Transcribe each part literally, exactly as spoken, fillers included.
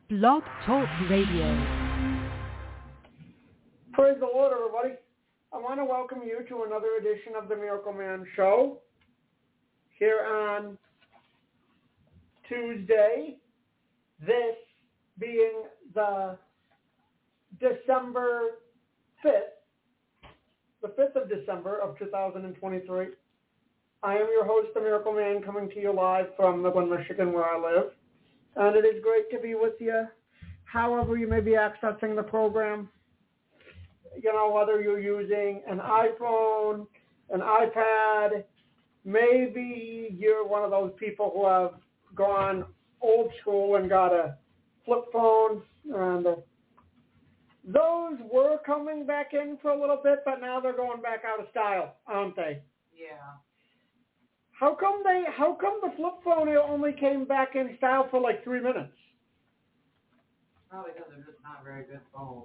Blog Talk Radio. Praise the Lord, everybody. I want to welcome you to another edition of the Miracle Man Show here on Tuesday, this being the December fifth, the fifth of December of two thousand twenty-three. I am your host, the Miracle Man, coming to you live from Midland, Michigan, where I live. And it is great to be with you, however you may be accessing the program. You know, whether you're using an iPhone, an iPad, maybe you're one of those people who have gone old school and got a flip phone. And uh, those were coming back in for a little bit, but now they're going back out of style, aren't they? Yeah. How come they? How come the flip phone only came back in style for like three minutes? Probably because they're just not very good phones.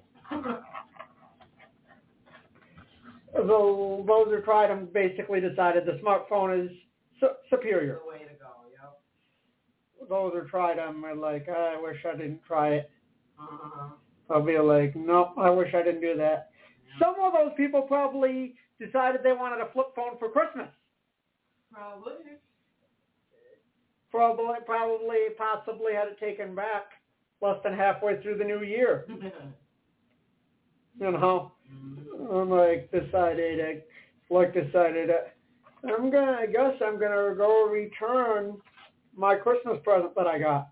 So those who tried them basically decided the smartphone is su- superior. The way to go, yep. Those who tried them are like, I wish I didn't try it. Uh-huh. I'll be like, no, I wish I didn't do that. Yeah. Some of those people probably decided they wanted a flip phone for Christmas. Probably. Probably, probably, possibly had it taken back less than halfway through the new year. You know, mm-hmm. I'm like decided, like decided, I'm gonna, I guess I'm gonna go return my Christmas present that I got.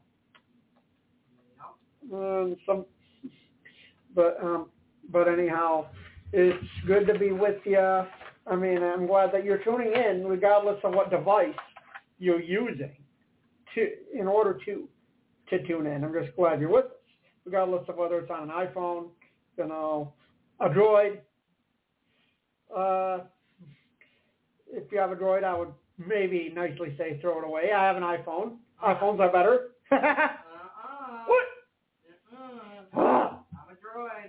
Yep. Um, some, but um, but anyhow, it's good to be with you. I mean, I'm glad that you're tuning in, regardless of what device you're using, to in order to to tune in. I'm just glad you're with us, regardless of whether it's on an iPhone, you know, a Droid. Uh, if you have a Droid, I would maybe nicely say throw it away. I have an iPhone. Uh-huh. iPhones are better. uh-uh. What? Uh-uh. I'm a Droid.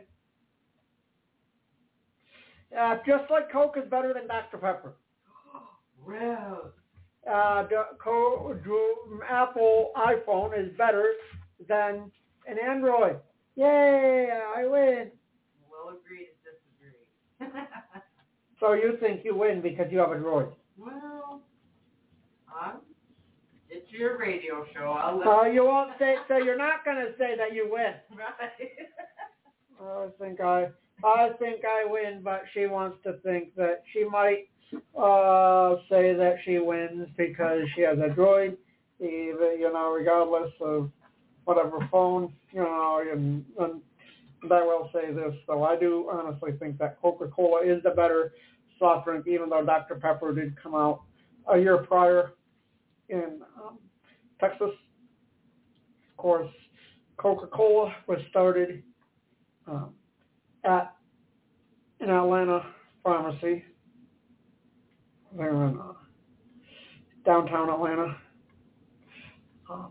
Uh, just like Coke is better than Doctor Pepper. Really? Uh, the Co- Apple iPhone is better than an Android. Yay, I win. We'll agree to disagree. So you think you win because you have a Droid? Well, I'm, it's your radio show. I'll let uh, you won't say, so you're not going to say that you win. Right. I think I... I think I win, but she wants to think that she might uh, say that she wins because she has a Droid, even, you know, regardless of whatever phone, you know, and, and I will say this, though, I do honestly think that Coca-Cola is the better soft drink, even though Doctor Pepper did come out a year prior in um, Texas. Of course, Coca-Cola was started um, at an Atlanta pharmacy. They're in uh, downtown Atlanta. Um,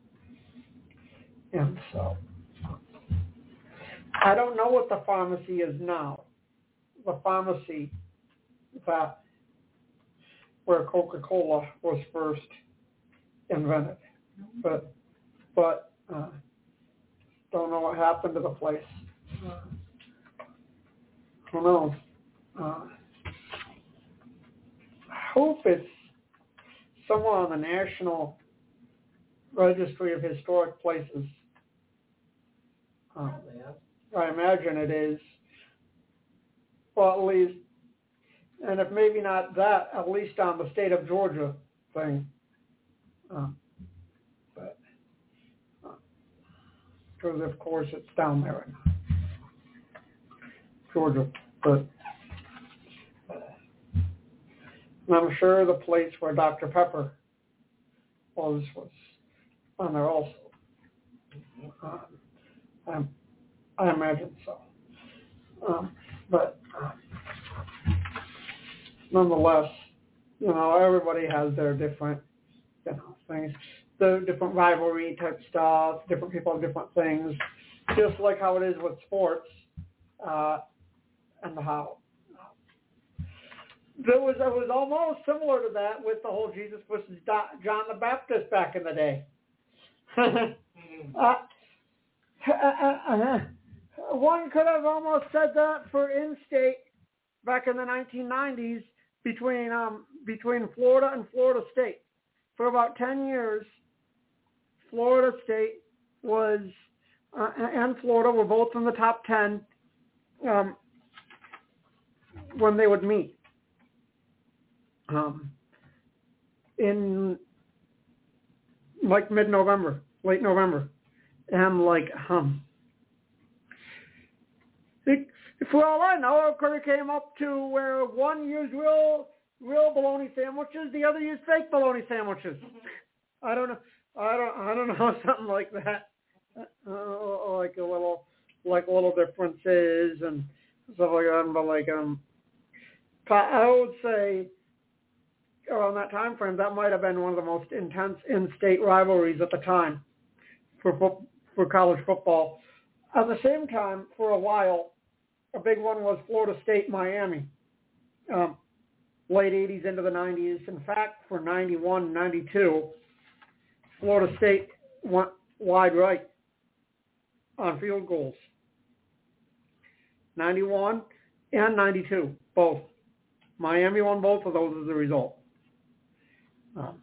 and so, I don't know what the pharmacy is now. The pharmacy that where Coca-Cola was first invented. But, but, uh, don't know what happened to the place. Uh, Who knows? Uh, I hope it's somewhere on the National Registry of Historic Places. Um, I imagine it is. Well, at least, and if maybe not that, at least on the state of Georgia thing. Um, but, because, uh, of course, it's down there in Georgia. But I'm sure the place where Doctor Pepper was was on there also. Uh, I, I imagine so. Um, but uh, nonetheless, you know, everybody has their different, you know, things, the different rivalry type stuff. Different people have different things, just like how it is with sports, uh, and how. There was, it was almost similar to that with the whole Jesus versus John the Baptist back in the day. uh, one could have almost said that for in-state back in the nineteen nineties between um, between Florida and Florida State. For about ten years, Florida State was uh, and Florida were both in the top ten um, when they would meet. Um, in like mid-November, late November, and like um, it, for all I know, it could have came up to where one used real, real bologna sandwiches, the other used fake bologna sandwiches. I don't know. I don't. I don't know, something like that. Uh, like a little, like little differences and stuff like that. But like um, I would say around that time frame, that might have been one of the most intense in-state rivalries at the time for for college football. At the same time, for a while, a big one was Florida State Miami, um, late eighties into the nineties. In fact, for ninety-one, ninety-two, Florida State went wide right on field goals. ninety-one and ninety-two, both. Miami won both of those as a result. Um,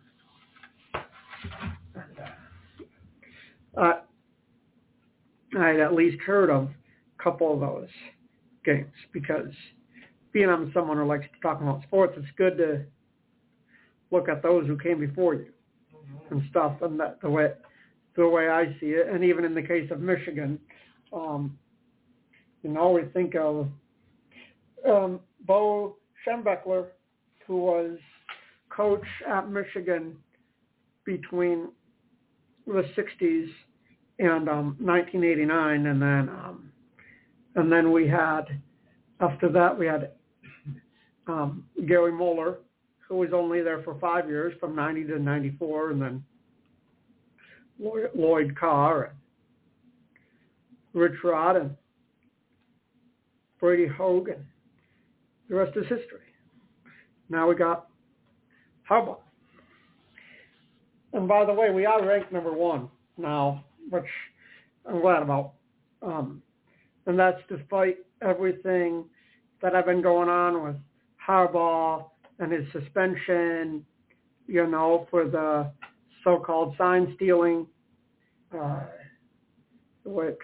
uh, I'd at least heard of a couple of those games because being I'm someone who likes to talk about sports, it's good to look at those who came before you and stuff, and that the way the way I see it. And even in the case of Michigan, um, you know, we think of um, Bo Schembechler, who was coach at Michigan between the sixties and um, nineteen eighty-nine, and then um, and then we had after that we had um, Gary Moeller, who was only there for five years, from ninety to ninety-four, and then Lloyd, Lloyd Carr, and Rich Rod, and Brady Hogan. The rest is history. Now we got Harbaugh. And by the way, we are ranked number one now, which I'm glad about. Um, and that's despite everything that have been going on with Harbaugh and his suspension, you know, for the so-called sign stealing, uh, which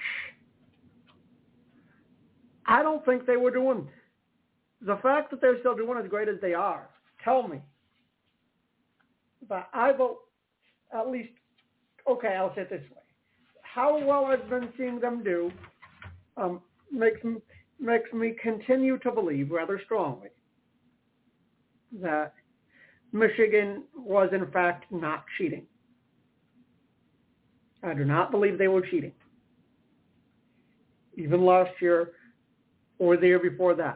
I don't think they were doing. The fact that they're still doing as great as they are, tell me. But I vote at least, okay, I'll say it this way. How well I've been seeing them do um, makes, me, makes me continue to believe rather strongly that Michigan was in fact not cheating. I do not believe they were cheating. Even last year or the year before that.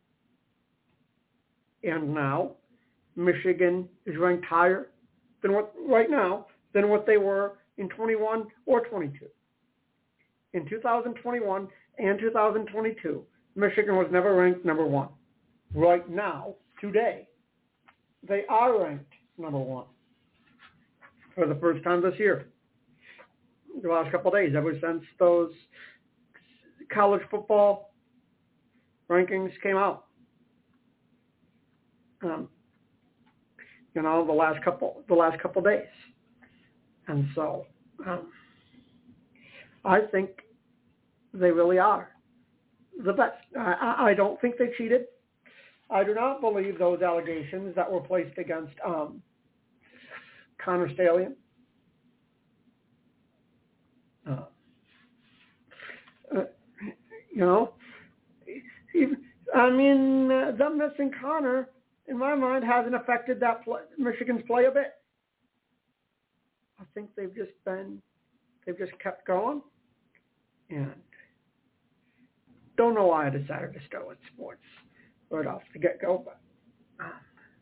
And now, Michigan is ranked higher than what right now than what they were in twenty-one or twenty-two. In two thousand twenty-one and two thousand twenty-two, Michigan was never ranked number one. Right now, today, they are ranked number one for the first time this year. The last couple of days, ever since those college football rankings came out. Um, you know, the last couple, the last couple days, and so um, I think they really are the best. I, I don't think they cheated. I do not believe those allegations that were placed against um, Connor Stalion. Uh, uh, you know, even, I mean, uh, them missing Connor, in my mind, hasn't affected that play, Michigan's play a bit. I think they've just been, they've just kept going, and don't know why I decided to start with sports right off the get-go, but um,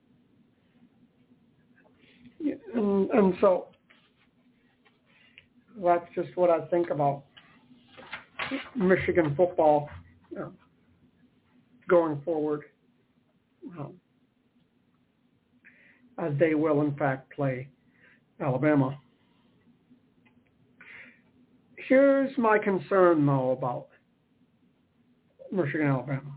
yeah, and, and so that's just what I think about Michigan football you know, going forward. Um, as they will, in fact, play Alabama. Here's my concern, though, about Michigan, Alabama.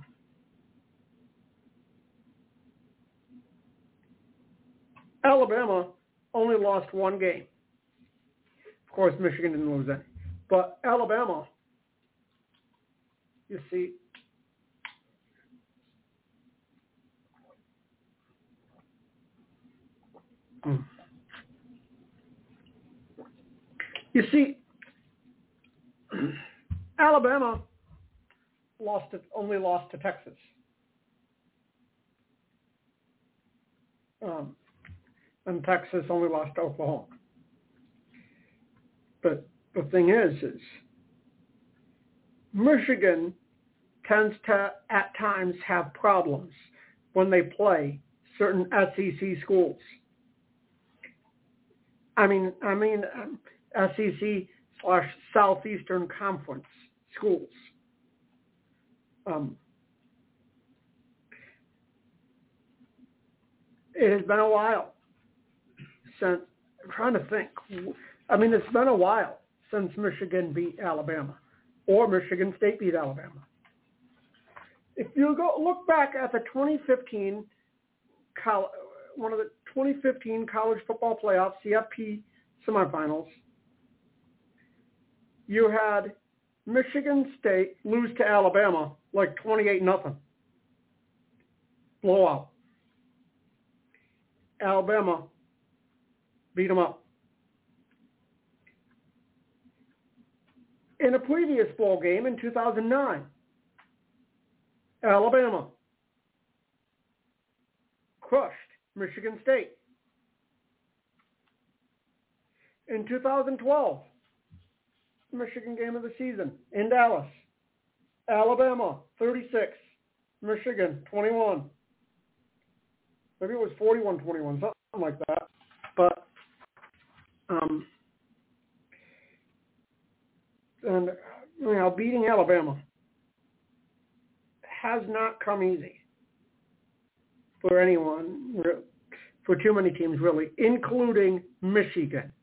Alabama only lost one game. Of course, Michigan didn't lose any. But Alabama, you see, you see, Alabama lost to, only lost to Texas. Um, and Texas only lost to Oklahoma. But the thing is, is Michigan tends to, at times, have problems when they play certain S E C schools. I mean, I mean, um, S E C slash Southeastern Conference schools. Um, it has been a while since, I'm trying to think, I mean, it's been a while since Michigan beat Alabama or Michigan State beat Alabama. If you go look back at the twenty fifteen, one of the twenty fifteen college football playoffs, C F P semifinals, you had Michigan State lose to Alabama like twenty-eight nothing. Blowout. Alabama beat them up. In a previous bowl game in two thousand nine, Alabama crushed Michigan State. In two thousand twelve, Michigan game of the season in Dallas, Alabama thirty-six, Michigan twenty-one. Maybe it was forty-one twenty-one, something like that. But um, and you know, beating Alabama has not come easy for anyone, for too many teams really, including Michigan.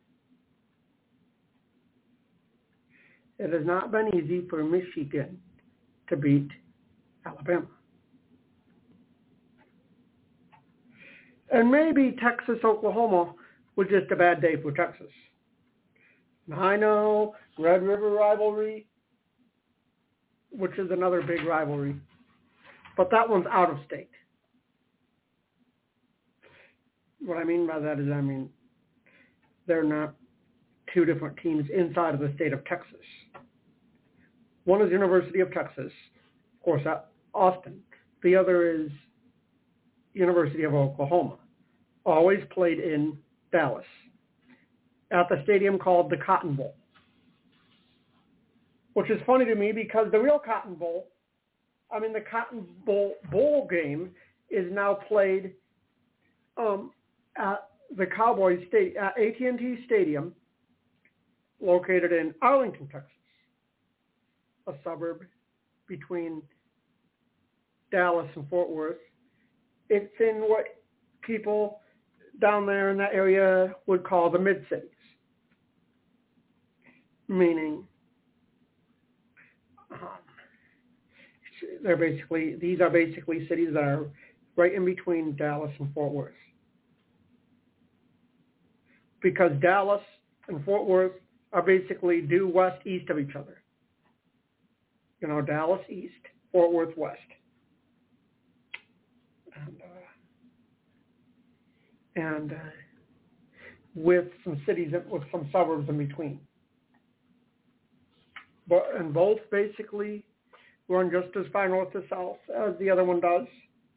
It has not been easy for Michigan to beat Alabama. And maybe Texas, Oklahoma was just a bad day for Texas. I know, Red River rivalry, which is another big rivalry, but that one's out of state. What I mean by that is, I mean, they're not two different teams inside of the state of Texas. One is University of Texas, of course, at Austin. The other is University of Oklahoma, always played in Dallas, at the stadium called the Cotton Bowl, which is funny to me because the real Cotton Bowl, I mean, the Cotton Bowl bowl game is now played um, at the Cowboys state at A T and T Stadium, located in Arlington, Texas, a suburb between Dallas and Fort Worth. It's in what people down there in that area would call the mid-cities, meaning um, they're basically, these are basically cities that are right in between Dallas and Fort Worth. Because Dallas and Fort Worth are basically due west-east of each other. You know, Dallas east, Fort Worth west. And, uh, and uh, with some cities, with some suburbs in between. But, and both basically run just as far north to south as the other one does.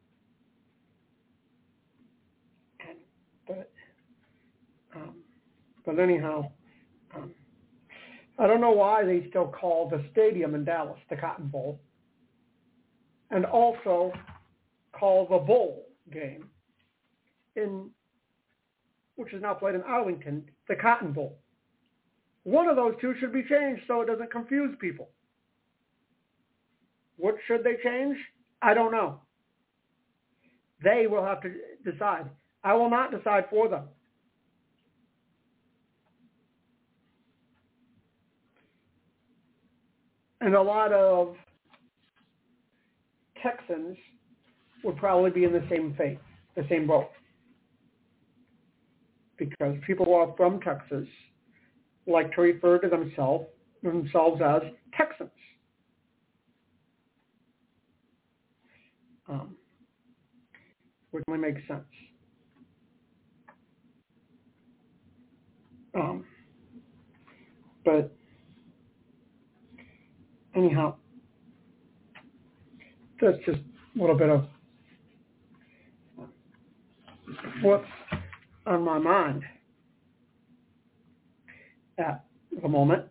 And, but, um, but anyhow, um, I don't know why they still call the stadium in Dallas the Cotton Bowl, and also call the bowl game, in which is now played in Arlington, the Cotton Bowl. One of those two should be changed so it doesn't confuse people. What should they change? I don't know. They will have to decide. I will not decide for them. And a lot of Texans would probably be in the same fate, the same boat. Because people who are from Texas like to refer to themselves themselves as Texans. Um, which only makes sense. Um, but anyhow, that's just a little bit of what's on my mind at the moment.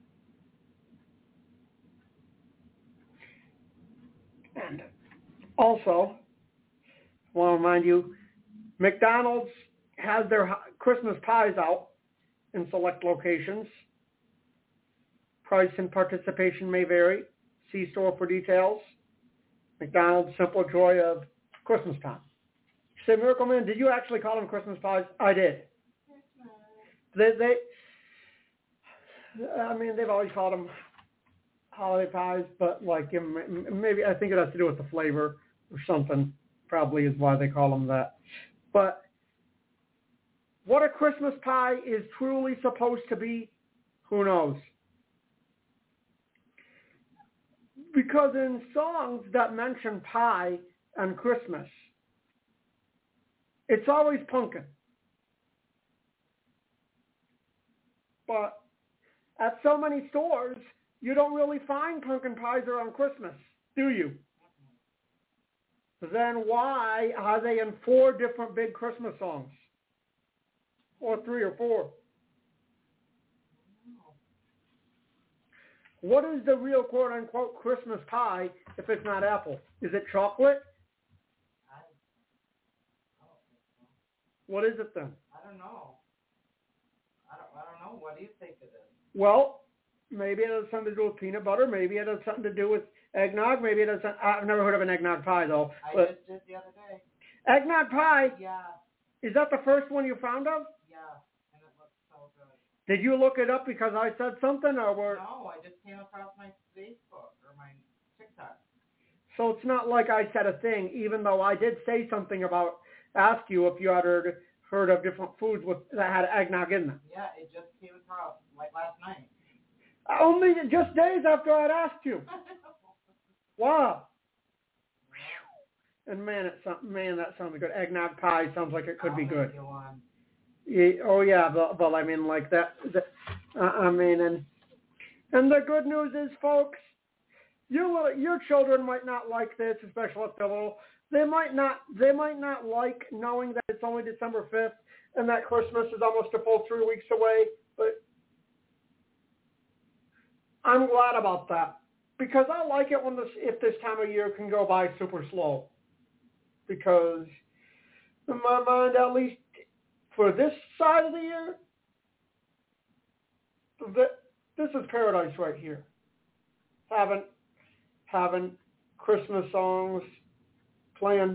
And also, I want to remind you, McDonald's has their Christmas pies out in select locations. Price and participation may vary. See store for details. McDonald's, simple joy of Christmas time. Say, Miracle Man, did you actually call them Christmas pies? I did. They, they, I mean, they've always called them holiday pies, but like maybe I think it has to do with the flavor or something. Probably is why they call them that. But what a Christmas pie is truly supposed to be, who knows? Because in songs that mention pie and Christmas, it's always pumpkin. But at so many stores, you don't really find pumpkin pies around Christmas, do you? Then why are they in four different big Christmas songs? Or three or four? What is the real quote-unquote Christmas pie if it's not apple? Is it chocolate? What is it then? I don't know. I don't, I don't know. What do you think it is? Well, maybe it has something to do with peanut butter. Maybe it has something to do with eggnog. Maybe it has. I've never heard of an eggnog pie though. I but just did the other day. Eggnog pie. Yeah. Is that the first one you found of? Yeah, and it looks so good. Did you look it up because I said something, or were? No, I just came across my Facebook or my TikTok. So it's not like I said a thing, even though I did say something about ask you if you had heard heard of different foods with that had eggnog in them. Yeah, it just came across like last night. Only just days after I'd asked you. Wow. And man, it man, that sounds good. Eggnog pie sounds like it could I'll be good. make you one. Yeah, oh yeah, but, but I mean like that. that uh, I mean, and and the good news is, folks, your your children might not like this, especially if they're little. They might not. They might not like knowing that it's only December fifth and that Christmas is almost a full three weeks away. But I'm glad about that because I like it when this if this time of year can go by super slow. Because in my mind, at least for this side of the year, this is paradise right here. Having having Christmas songs. Playing,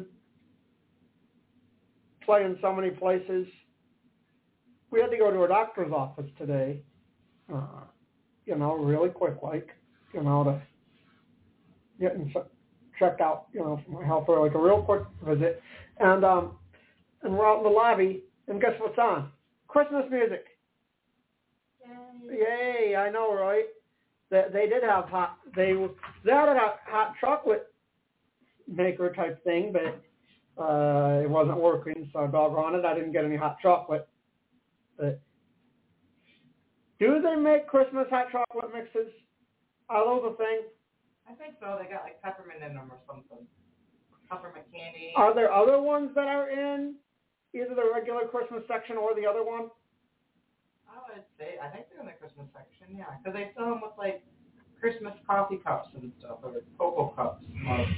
playing so many places. We had to go to a doctor's office today, uh, you know, really quick, like, you know, to get and check out, you know, for my health, for like a real quick visit. And um, and we're out in the lobby, and guess what's on? Christmas music. Yay! Yay! I know, right? They they did have hot. They they had a hot, hot chocolate maker type thing, but uh, it wasn't working, so doggone it, I didn't get any hot chocolate. But do they make Christmas hot chocolate mixes? Are those a thing? I think so. They got like peppermint in them or something. Peppermint candy. Are there other ones that are in either the regular Christmas section or the other one? I would say, I think they're in the Christmas section, yeah. Because they sell them with like Christmas coffee cups and stuff, or cocoa cups. Or,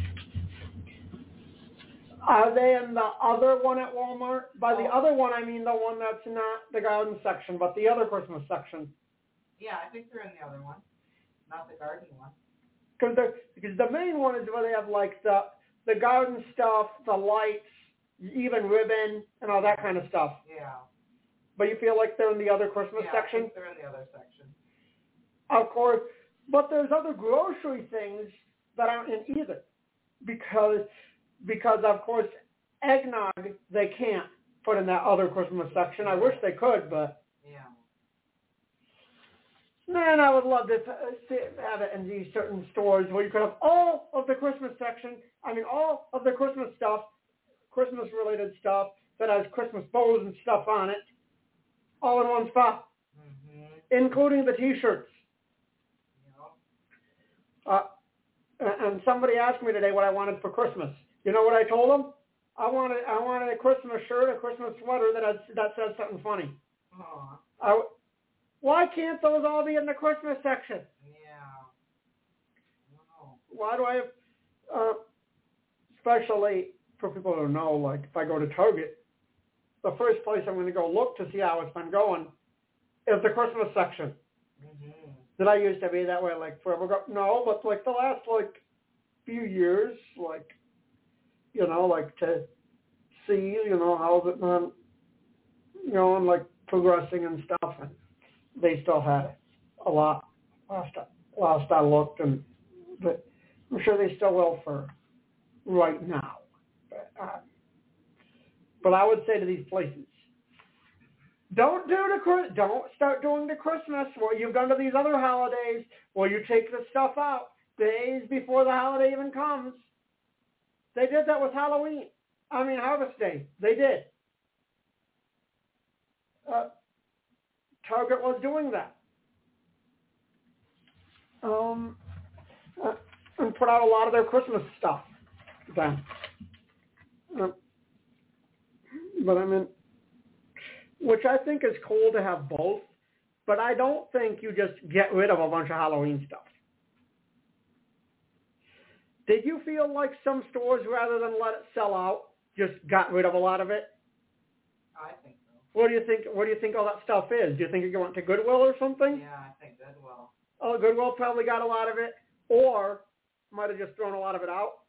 Are they in the other one at Walmart? By the Oh. other one, I mean the one that's not the garden section, but the other Christmas section. yeah, I think they're in the other one, not the garden one. Because the because the main one is where they have like the the garden stuff, the lights, even ribbon, and all that kind of stuff. Yeah. But you feel like they're in the other Christmas yeah, section? I think they're in the other section. Of course, But there's other grocery things that aren't in either, because because of course eggnog they can't put in that other Christmas section. I wish they could, but yeah. Man, I would love to have it in these certain stores where you could have all of the Christmas section. I mean, all of the Christmas stuff, Christmas-related stuff that has Christmas bows and stuff on it, all in one spot, mm-hmm. including the T-shirts. Yeah. Uh, and somebody asked me today what I wanted for Christmas. You know what I told them? I wanted I wanted a Christmas shirt, a Christmas sweater that has, that says something funny. Aww. I, Why can't those all be in the Christmas section? Yeah. Wow. Why do I have, uh, especially for people who know, like if I go to Target, the first place I'm going to go look to see how it's been going is the Christmas section. Mm-hmm. Did I used to be that way, like forever ago? No, but like the last like few years, like, you know, like to see, you know, how's it been, you know, and like progressing and stuff. And they still had it a lot last I, last I looked, and but I'm sure they still will for right now. But, uh, but I would say to these places, don't do the don't start doing the Christmas where you've done to these other holidays where you take the stuff out days before the holiday even comes. They did that with Halloween. I mean Harvest Day. They did. Uh, Target was doing that. Um, uh, and put out a lot of their Christmas stuff then. Uh, but I mean, which I think is cool to have both, but I don't think you just get rid of a bunch of Halloween stuff. Did you feel like some stores, rather than let it sell out, just got rid of a lot of it? I think so. What do you think? What do you think all that stuff is? Do you think you're going to Goodwill or something? Yeah, I think Goodwill. Oh, Goodwill probably got a lot of it, or might have just thrown a lot of it out.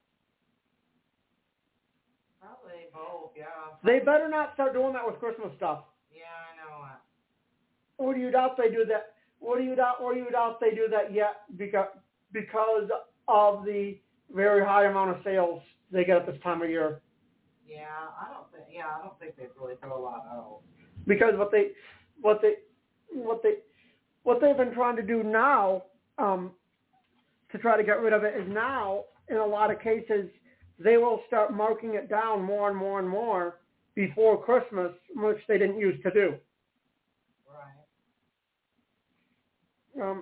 Probably both, yeah. They better not start doing that with Christmas stuff. Yeah, I know it. Or do you doubt they do that? Or do you doubt? Or do you doubt they do that yet because because of the very high amount of sales they get at this time of year? Yeah, I don't think. Yeah, I don't think they really throw a lot out. Because what they, what they, what they, what they've been trying to do now, um, to try to get rid of it is now, in a lot of cases, they will start marking it down more and more and more before Christmas, which they didn't used to do. Right. Um,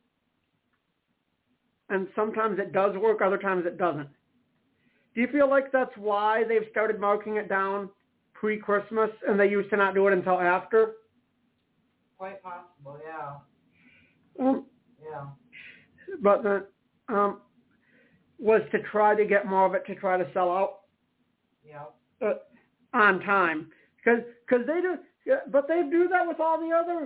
and sometimes it does work, other times it doesn't. Do you feel like that's why they've started marking it down pre-Christmas and they used to not do it until after? Quite possible, yeah. Um, yeah. But the, um, was to try to get more of it to try to sell out. Yeah. Uh, on time, because cause they do, but they do that with all the other.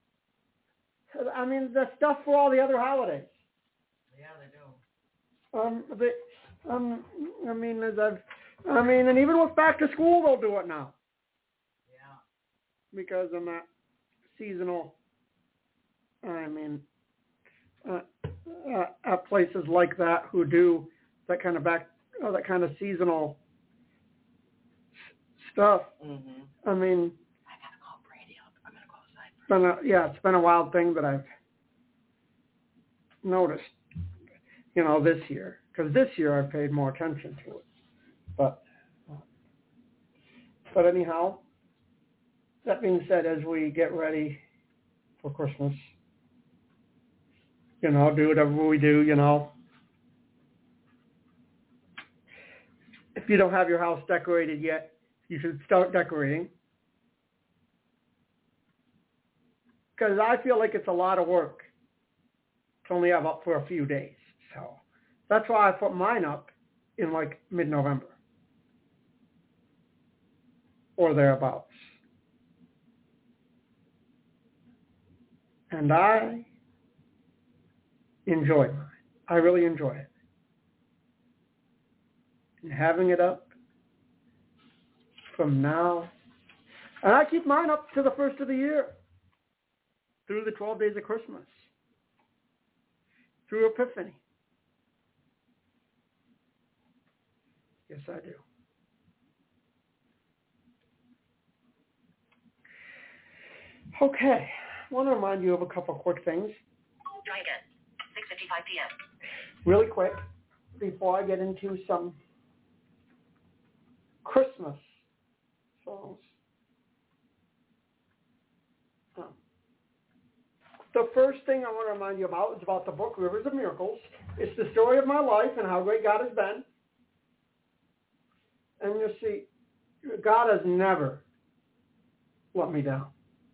I mean, the stuff for all the other holidays. Yeah, they do. Um, they, um, I mean, as I've, I mean, and even with back to school, they'll do it now. Yeah. Because of that seasonal. I mean, uh, uh, at places like that who do that kind of back, uh, that kind of seasonal stuff. Mm-hmm. I mean, I gotta call Brady up. I'm gonna go outside. It's been a, yeah, it's been a wild thing that I've noticed, you know, this year. Because this year I've paid more attention to it. But, but anyhow, that being said, as we get ready for Christmas, you know, do whatever we do, you know. If you don't have your house decorated yet, you should start decorating. Because I feel like it's a lot of work to only have up for a few days. So that's why I put mine up in like mid-November or thereabouts. And I enjoy mine. I really enjoy it. And having it up from now, and I keep mine up to the first of the year, through the twelve days of Christmas. through Epiphany. Yes, I do. Okay, I want to remind you of a couple quick things. Try again. six fifty-five p.m. Really quick, before I get into some Christmas songs. Um, the first thing I want to remind you about is about the book Rivers of Miracles. It's the story of my life and how great God has been. And you see, God has never let me down.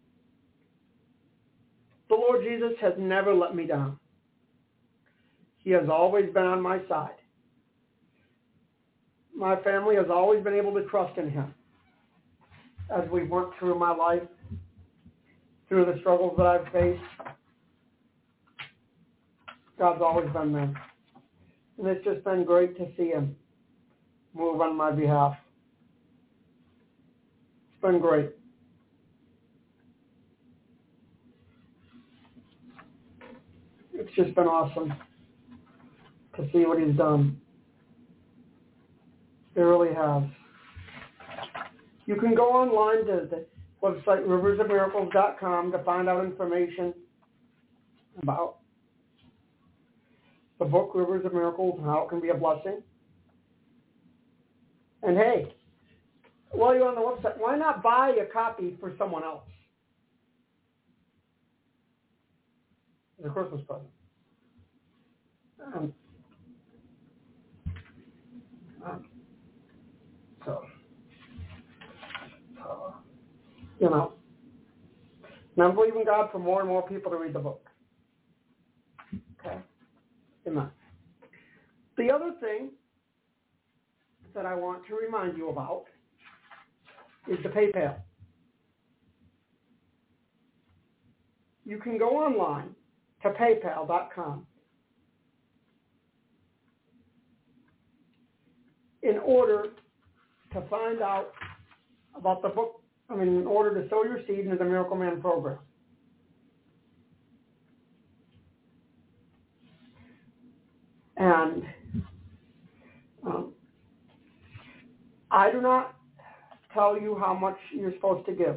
The Lord Jesus has never let me down. He has always been on my side. My family has always been able to trust in Him as we went through my life, through the struggles that I've faced. God's always been there. And it's just been great to see Him move on my behalf. It's been great. It's just been awesome to see what He's done. It really has. You can go online to the website rivers of miracles dot com to find out information about the book Rivers of Miracles and how it can be a blessing. And hey, while you're on the website, why not buy a copy for someone else? As a Christmas present. Um, um, so, uh, you know, and I'm believing God for more and more people to read the book. Okay? Amen. The other thing that I want to remind you about is the PayPal. You can go online to paypal dot com in order to find out about the book, I mean, in order to sow your seed into the Miracle Man program. And um, I do not tell you how much you're supposed to give,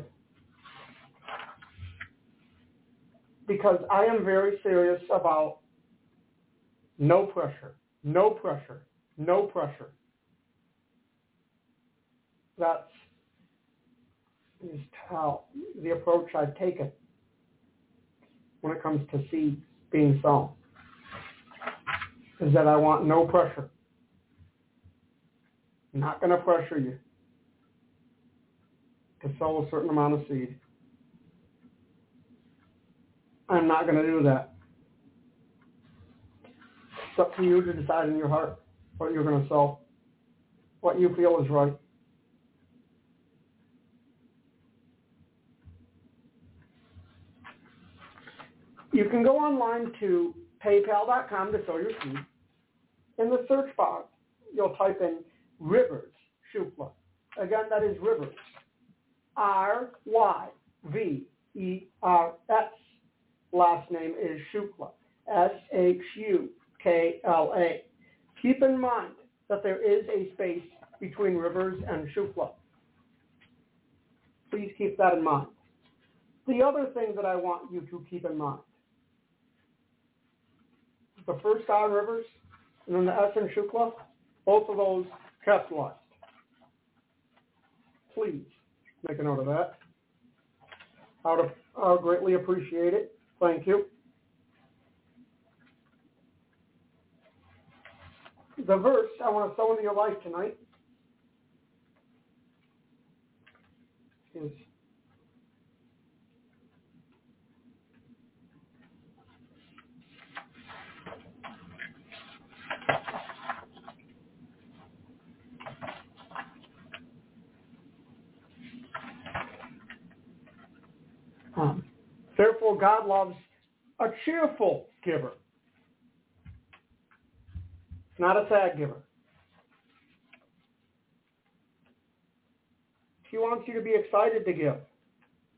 because I am very serious about no pressure, no pressure, no pressure. That's just how the approach I've taken when it comes to seeds being sown, is that I want no pressure. I'm not going to pressure you to sow a certain amount of seed. I'm not going to do that. It's up to you to decide in your heart what you're going to sow, what you feel is right. You can go online to paypal dot com to sow your seed. In the search bar, you'll type in Rivers Shukla. Again, that is Rivers. R Y V E R S. Last name is Shukla. S H U K L A. Keep in mind that there is a space between Rivers and Shukla. Please keep that in mind. The other thing that I want you to keep in mind, the first R, Rivers, and then the S in Shukla, both of those capitalized. Please make a note of that. I would, I would greatly appreciate it. Thank you. The verse I want to sow into your life tonight is um, therefore God loves a cheerful giver, not a sad giver. He wants you to be excited to give.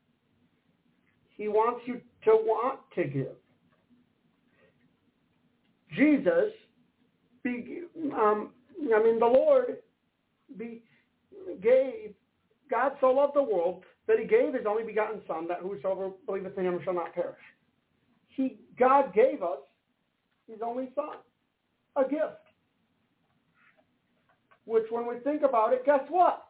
He wants you to want to give. Jesus, be, um, I mean, the Lord be, gave, God so loved the world that he gave his only begotten Son, that whosoever believeth in him shall not perish. He, God gave us his only Son, a gift. Which, when we think about it, guess what?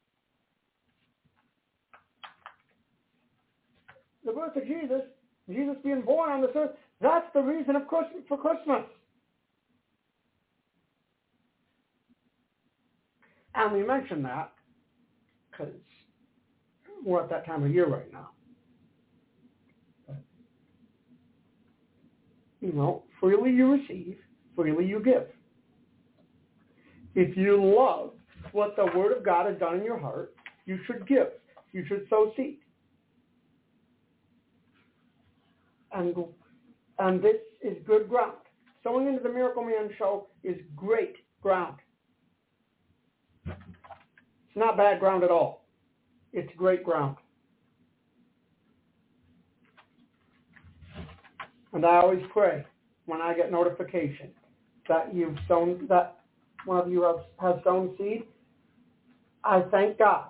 The birth of Jesus, Jesus being born on this earth, that's the reason of Christmas, for Christmas. And we mention that because we're at that time of year right now. But, you know, freely you receive, freely you give. If you love what the Word of God has done in your heart, you should give. You should sow seed. And, and this is good ground. Sowing into the Miracle Man Show is great ground. It's not bad ground at all. It's great ground. And I always pray when I get notification that you've sown, that one of you has, has sown seed. I thank God.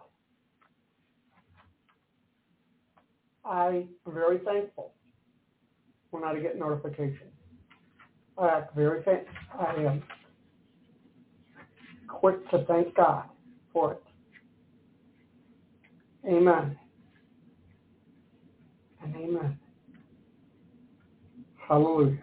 I am very thankful when I get notification. I act very thankful. I am quick to thank God for it. Amen. And amen. Hallelujah.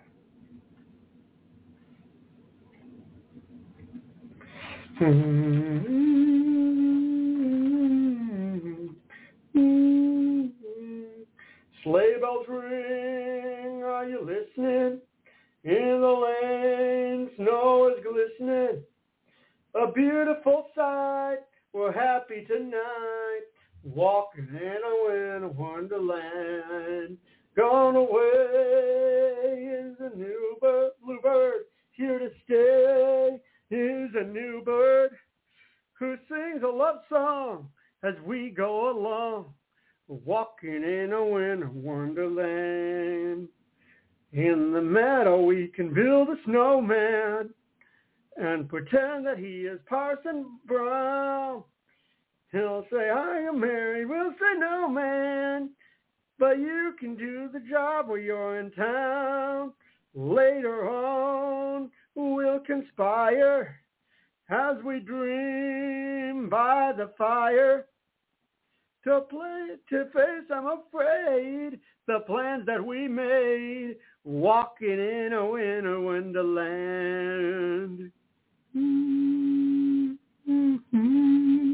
Sleigh bells ring, are you listening? In the lane, snow is glistening. A beautiful sight, we're happy tonight. Walking in a winter wonderland. Gone away is a new bird, bluebird. Here to stay is a new bird who sings a love song as we go along. Walking in a winter wonderland. In the meadow we can build a snowman and pretend that he is Parson Brown. He'll say, are you married? We'll say, no, man. But you can do the job while you're in town. Later on, we'll conspire as we dream by the fire. To play, to face, I'm afraid, the plans that we made, walking in a winter wonderland. Mm-hmm. Mm-hmm.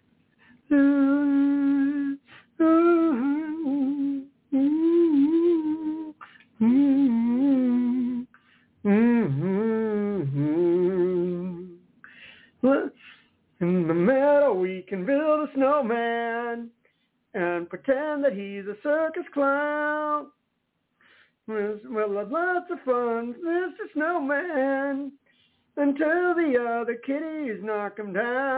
Mm-hmm. Mm-hmm. Mm-hmm. In the meadow we can build a snowman and pretend that he's a circus clown. We'll have lots of fun, Mister Snowman, until the other kitties knock him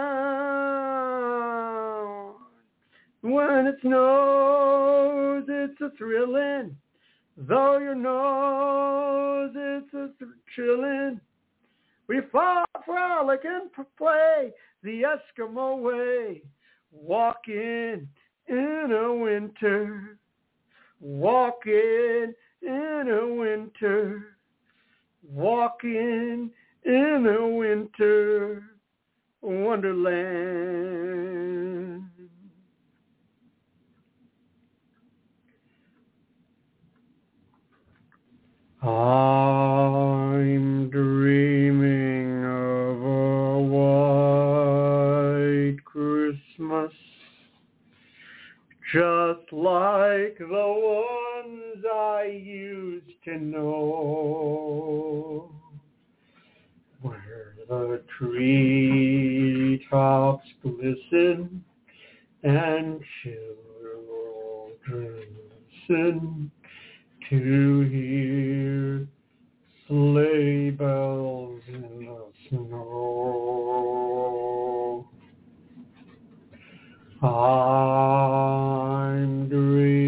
down. When it snows, it's a thrilling, though your nose, it's a th- chillin'. We fall, frolic and play the Eskimo way, walking in a winter, walking in a winter, walking in a winter wonderland. I'm dreaming of a white Christmas, just like the ones I used to know, where the treetops glisten and children listen to hear sleigh bells in the snow. I'm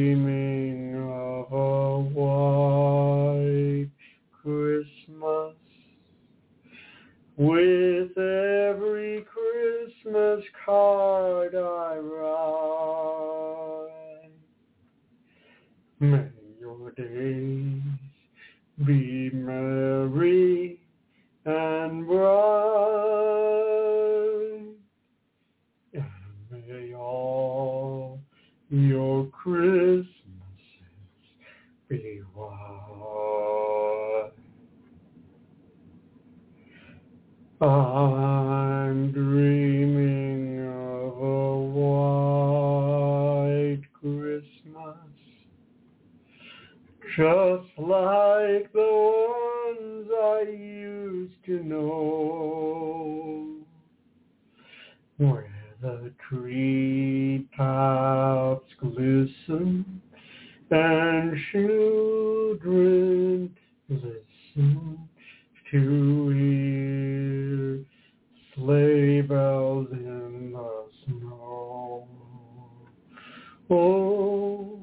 dreaming of a white Christmas, with every Christmas card I write. May your days be merry and bright, and may all your Christmases be white. I'm dreaming of a white Christmas, just like the ones I used to know, where the treetops glisten and children listen to hear sleigh bells in the snow. Oh,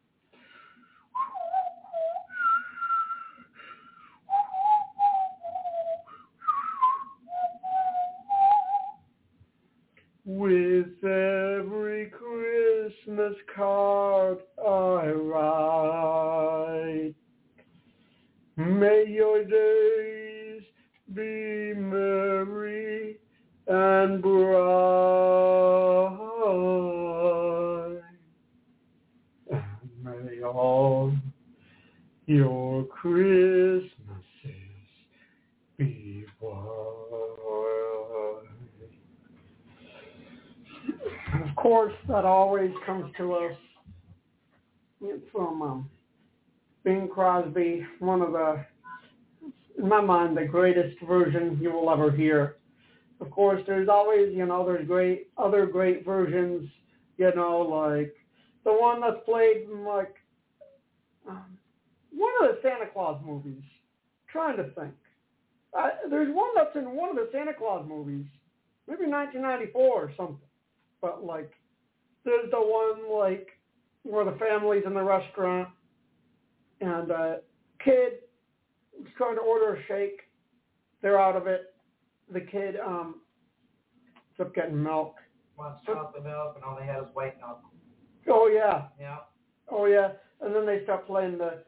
with every Christmas card I write, may your days be merry and bright, and may all your Christmases be white. Of course, that always comes to us from um, Bing Crosby, one of the, in my mind, the greatest version you will ever hear. Of course, there's always, you know, there's great, other great versions, you know, like the one that's played in, like, um, one of the Santa Claus movies. I'm trying to think. Uh, there's one that's in one of the Santa Claus movies, maybe nineteen ninety-four or something. But, like, there's the one, like, where the family's in the restaurant and a kid is trying to order a shake. They're out of it. The kid um, ends up getting milk. Wants chocolate milk, and all they had was white milk. Oh, yeah. Yeah. Oh, yeah. And then they start playing the...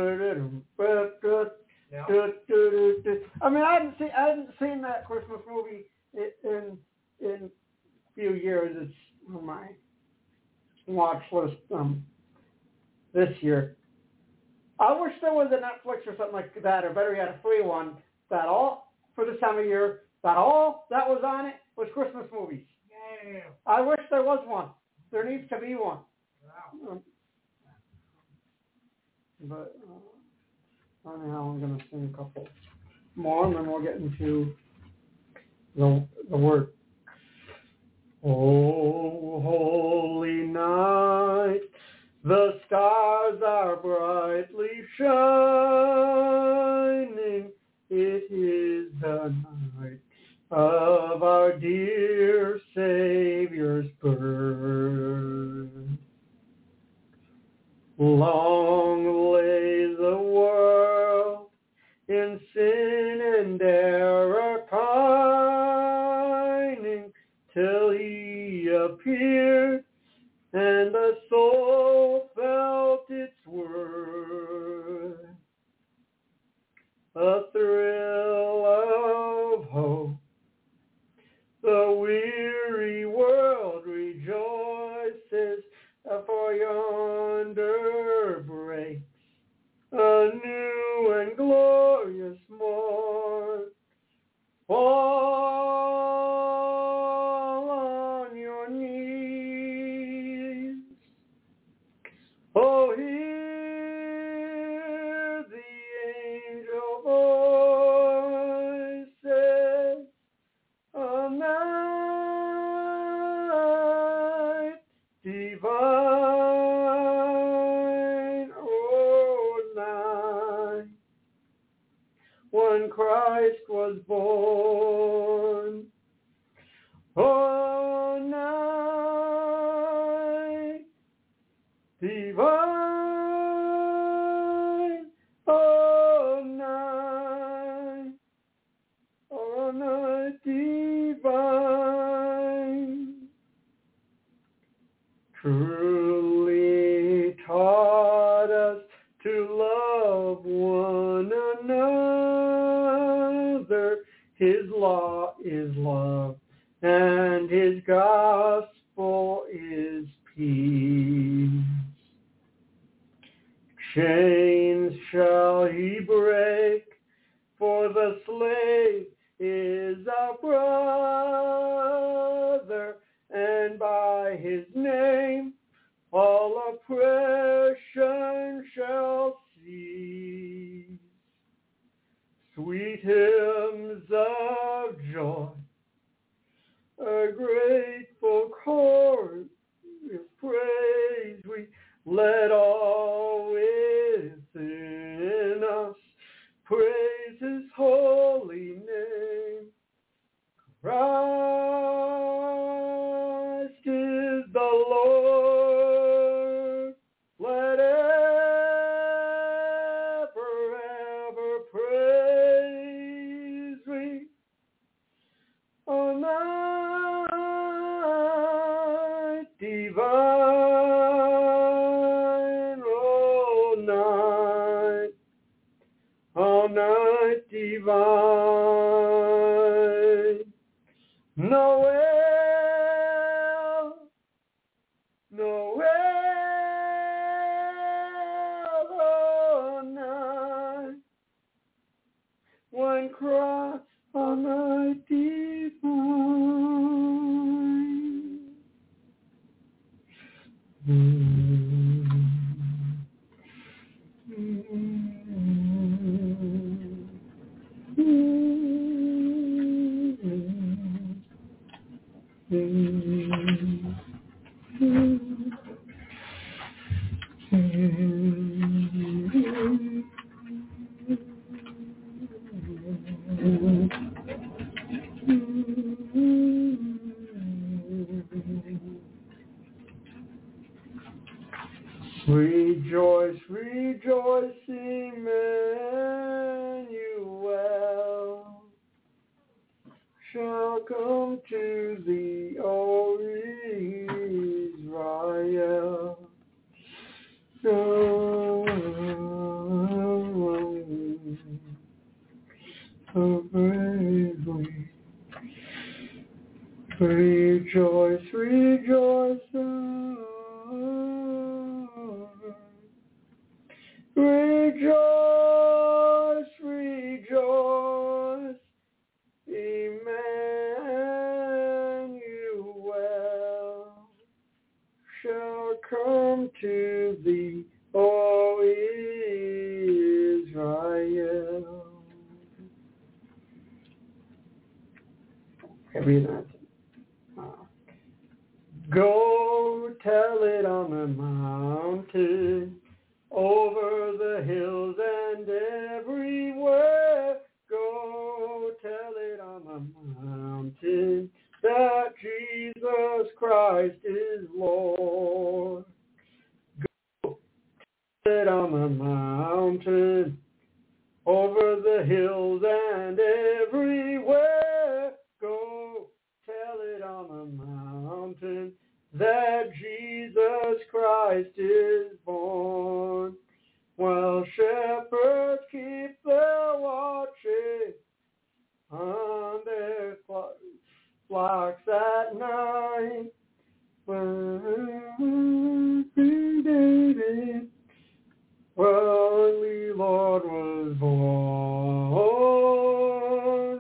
Yeah. I mean, I hadn't seen, I hadn't seen that Christmas movie in in few years. It's on my watch list um, this year. I wish there was a Netflix or something like that, or better yet, a free one, that all, for this time of year, that all that was on it was Christmas movies. Yeah. I wish there was one. There needs to be one. Wow. Um, but uh, anyhow, I'm going to sing a couple more, and then we'll get into the, the word. Oh, holy night, the stars are brightly shining. It is the night of our dear Savior's birth. Long lay the world in sin and error pining, till he appeared, and the soul felt its worth. A thrill of hope, the weary world rejoices, for yonder breaks a new and glorious morn. Fall on your knees. Oh, hear the angel voices. A night divine, oh, night when Christ was born. Oh, night divine, oh, night, oh, night. His law is love, and his gospel is peace. Chains shall he break, for the slave is our brother, and by his name all oppression shall cease. Sweet hymns of joy, a grateful chorus of praise, we let all within us praise his holy name. Christ is the Lord. Let ever, ever praise we. O night divine, O night, O night divine. Noel, Noel, O night, when Christ, O night divine. Mm-hmm. Rejoice, rejoice, Emmanuel shall come to thee, O Israel. So, so bravely. Rejoice, rejoice, rejoice, rejoice, Emmanuel shall come to thee, O Israel. Every night. Go tell it on the mountain, over the hills and everywhere. Go tell it on the mountain that Jesus Christ is Lord. Go tell it on the mountain, over the hills and everywhere. Go tell it on the mountain that Jesus Christ is born. While shepherds keep their watches on their flocks at night, when David, early Lord was born.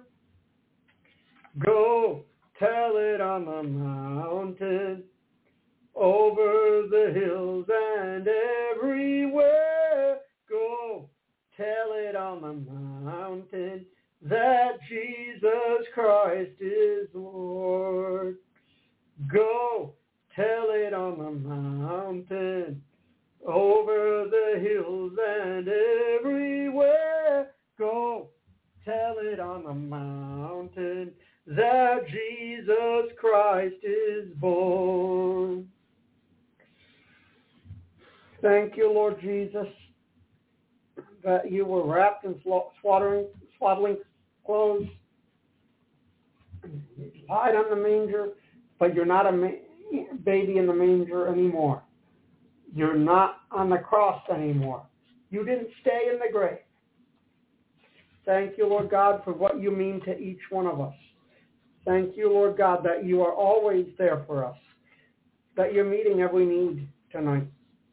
Go tell it on the mountain, over the hills and everywhere. Go tell it on the mountain that Jesus Christ is Lord. Go tell it on the mountain, over the hills and everywhere. Go tell it on the mountain that Jesus Christ is born. Thank you, Lord Jesus, that you were wrapped in swaddling, swaddling clothes. You lied on the manger, but you're not a ma- baby in the manger anymore. You're not on the cross anymore. You didn't stay in the grave. Thank you, Lord God, for what you mean to each one of us. Thank you, Lord God, that you are always there for us, that you're meeting every need tonight.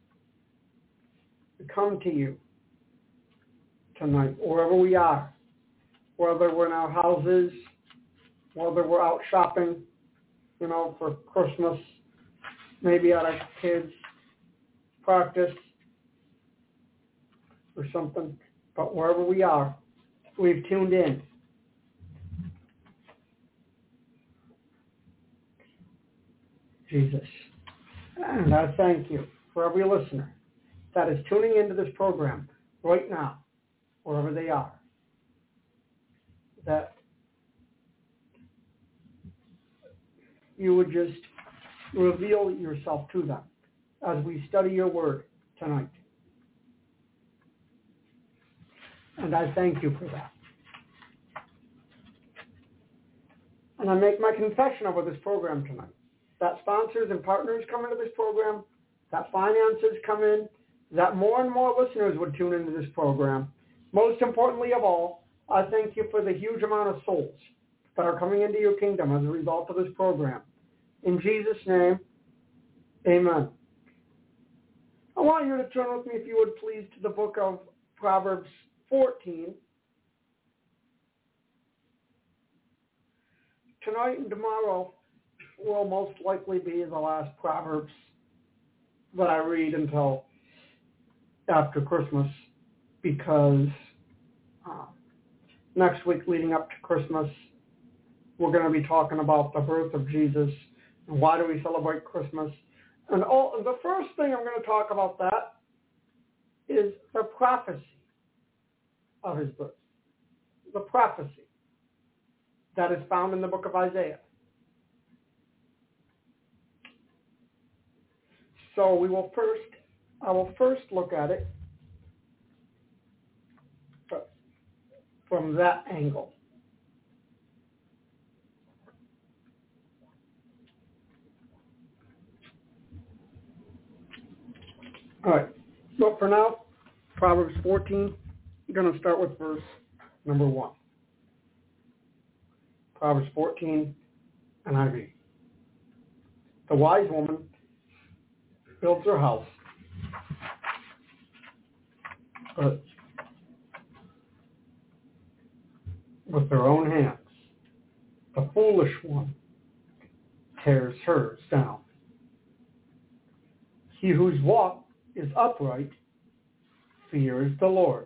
We come to you tonight, wherever we are, whether we're in our houses, whether we're out shopping, you know, for Christmas, maybe at our kids' practice or something. But wherever we are, we've tuned in. Jesus. And I thank you for every listener that is tuning into this program right now, wherever they are, that you would just reveal yourself to them as we study your word tonight. And I thank you for that. And I make my confession over this program tonight, that sponsors and partners come into this program, that finances come in, that more and more listeners would tune into this program. Most importantly of all, I thank you for the huge amount of souls that are coming into your kingdom as a result of this program. In Jesus' name, amen. I want you to turn with me, if you would please, to the book of Proverbs fourteen. Tonight and tomorrow will most likely be the last Proverbs that I read until after Christmas, because uh, next week leading up to Christmas, we're going to be talking about the birth of Jesus and why do we celebrate Christmas. And all, the first thing I'm going to talk about that is the prophecy of his birth. The prophecy that is found in the book of Isaiah. So we will first, I will first look at it from that angle. All right. So for now, Proverbs fourteen, I'm going to start with verse number one. Proverbs fourteen, and I read. The wise woman builds her house, but with her own hands. The foolish one tears hers down. He whose walk is upright fears the Lord.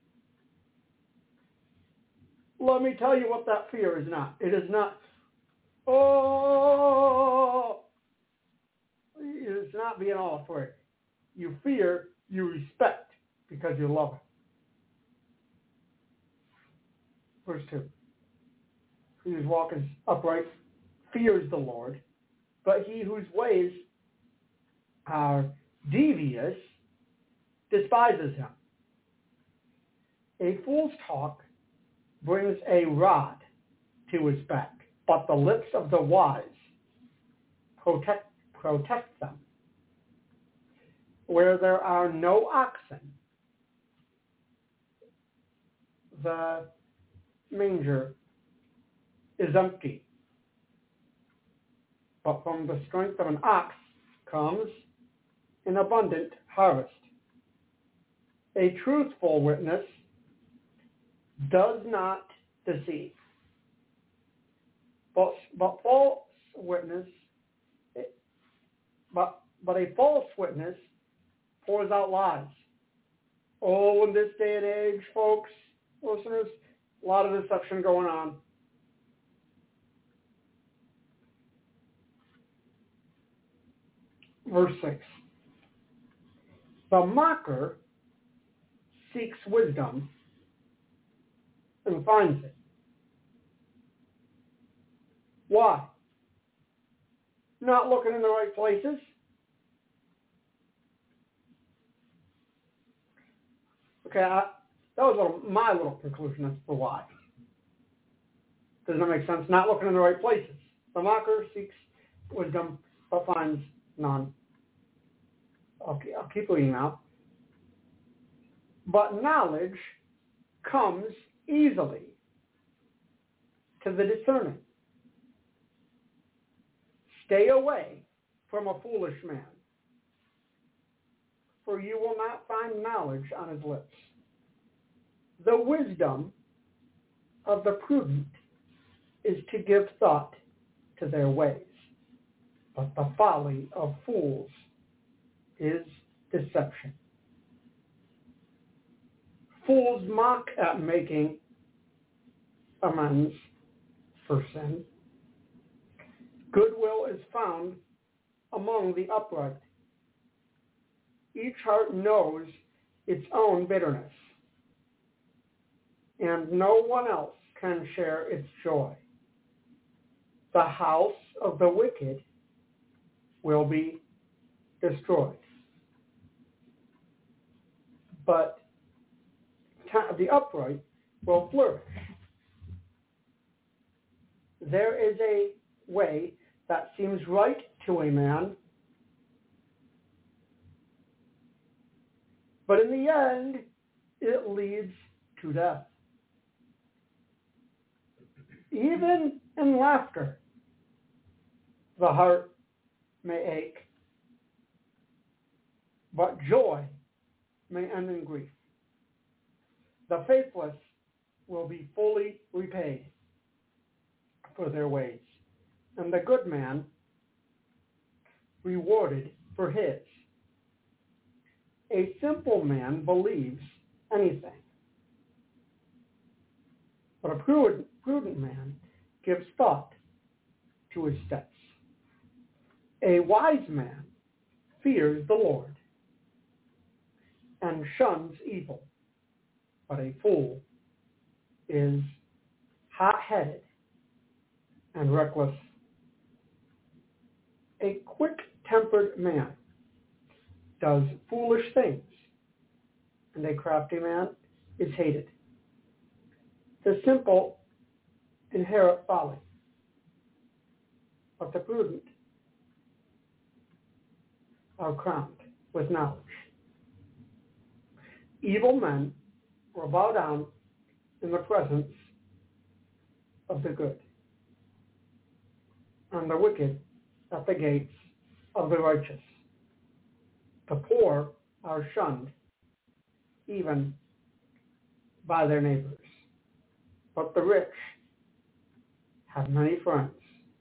Let me tell you what that fear is not. It is not, oh, it is not being all afraid. You fear, you respect, because you love it. Verse two. He whose walk is upright fears the Lord, but he whose ways are devious despises him. A fool's talk brings a rod to his back, but the lips of the wise protect, protect them. Where there are no oxen, the manger is empty, but from the strength of an ox comes an abundant harvest. A truthful witness does not deceive, but but false witness, but but a false witness pours out lies. Oh, in this day and age, folks, listeners, a lot of deception going on. Verse six. The mocker seeks wisdom and finds it. Why? Not looking in the right places. Okay, I, that was a little, my little conclusion as to why. Does that make sense? Not looking in the right places. The mocker seeks wisdom but finds none. I'll, I'll keep reading now. But knowledge comes easily to the discerning. Stay away from a foolish man, for you will not find knowledge on his lips. The wisdom of the prudent is to give thought to their ways, but the folly of fools is deception. Fools mock at making amends for sin. Goodwill is found among the upright. Each heart knows its own bitterness, and no one else can share its joy. The house of the wicked will be destroyed, but the upright will flourish. There is a way that seems right to a man, but in the end, it leads to death. Even in laughter, the heart may ache, but joy may end in grief. The faithless will be fully repaid for their ways, and the good man rewarded for his. A simple man believes anything, but a prudent, prudent man gives thought to his steps. A wise man fears the Lord and shuns evil, but a fool is hot-headed and reckless. A quick-tempered man does foolish things, and a crafty man is hated. The simple inherit folly, but the prudent are crowned with knowledge. Evil men will bow down in the presence of the good, and the wicked at the gates of the righteous. The poor are shunned even by their neighbors, but the rich have many friends.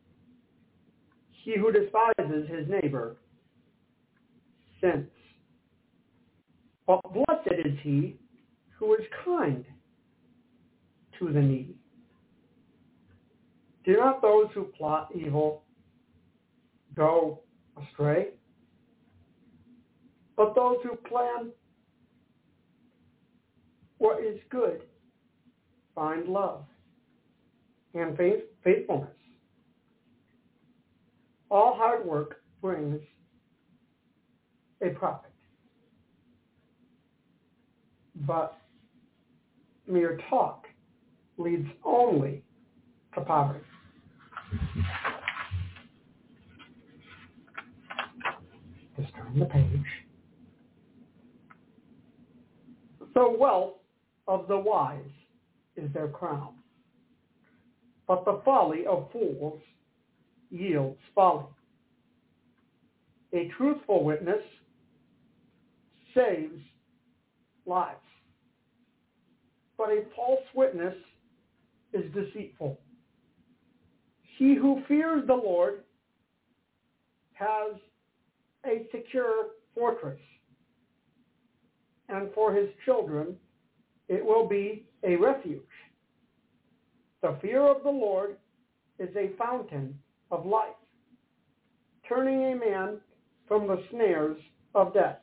He who despises his neighbor sins, but blessed is he who is kind to the needy. Do not those who plot evil go astray? But those who plan what is good find love and faith, faithfulness. All hard work brings a profit, but mere talk leads only to poverty. Just turn the page. The wealth of the wise is their crown, but the folly of fools yields folly. A truthful witness saves lives, but a false witness is deceitful. He who fears the Lord has a secure fortress, and for his children it will be a refuge. The fear of the Lord is a fountain of life, turning a man from the snares of death.